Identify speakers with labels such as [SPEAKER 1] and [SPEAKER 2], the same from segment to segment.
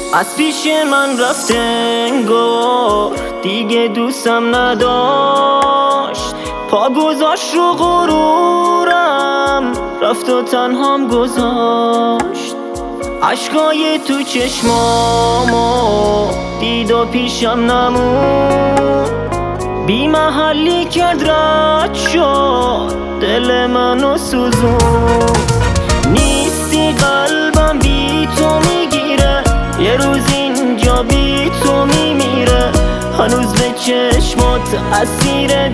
[SPEAKER 1] از پیش من رفت انگار دیگه دوستم نداشت، پا گذاشت رو غرورم رفت و تنهام گذاشت. عشقای تو چشمامو دید و پیشم نمون، بی محلی کرد رد شد دل منو سوزون. نیستی قلبم بی تو میگیره، یه روز اینجا بی تو میمیره، هنوز به چشمات اسیر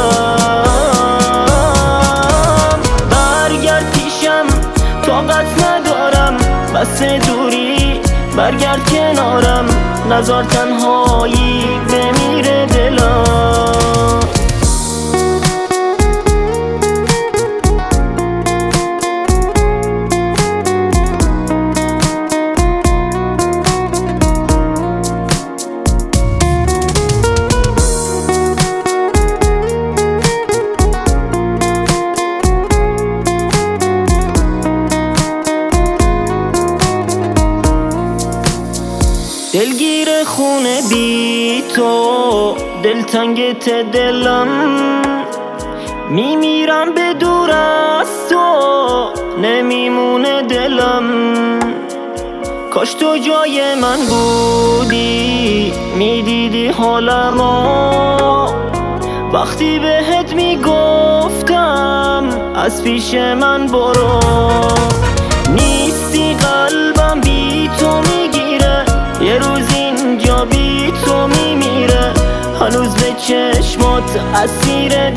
[SPEAKER 1] دلم. برگرد پیشم طاقت ندارم، بس دوری برگرد کنارم، نزار تنهایی بمیره دلم. دلگیر خونه بی تو، دلتنگت دلم، میمیرم به دور از تو، نمیمونه دلم. کاش تو جای من بودی، میدیدی حالمو وقتی بهت میگفتم از پیش من برو. نیستی قلبم بی تو میگیره، یه روز اینجا بی تو میمیره، هنوز به چشمات اسیر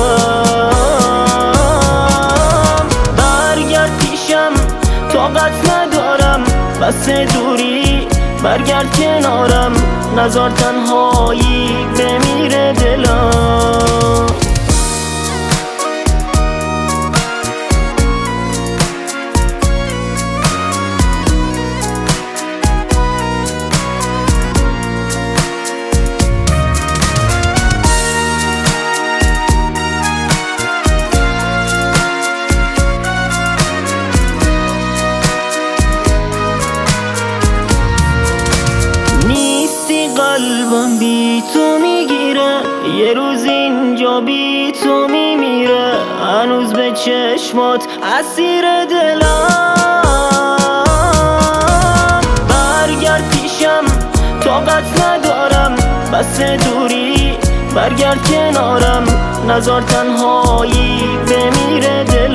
[SPEAKER 1] دلم. برگرد پیشم طاقت ندارم، بس دوری برگرد کنارم، نزار تنهایی بمیره دلم. قلبم بی تو میگیره، یه روز اینجا بی تو میمیره، هنوز به چشمات اسیر دلم. برگرد پیشم طاقت ندارم، بس دوری برگرد کنارم، نزار تنهایی بمیره دلم.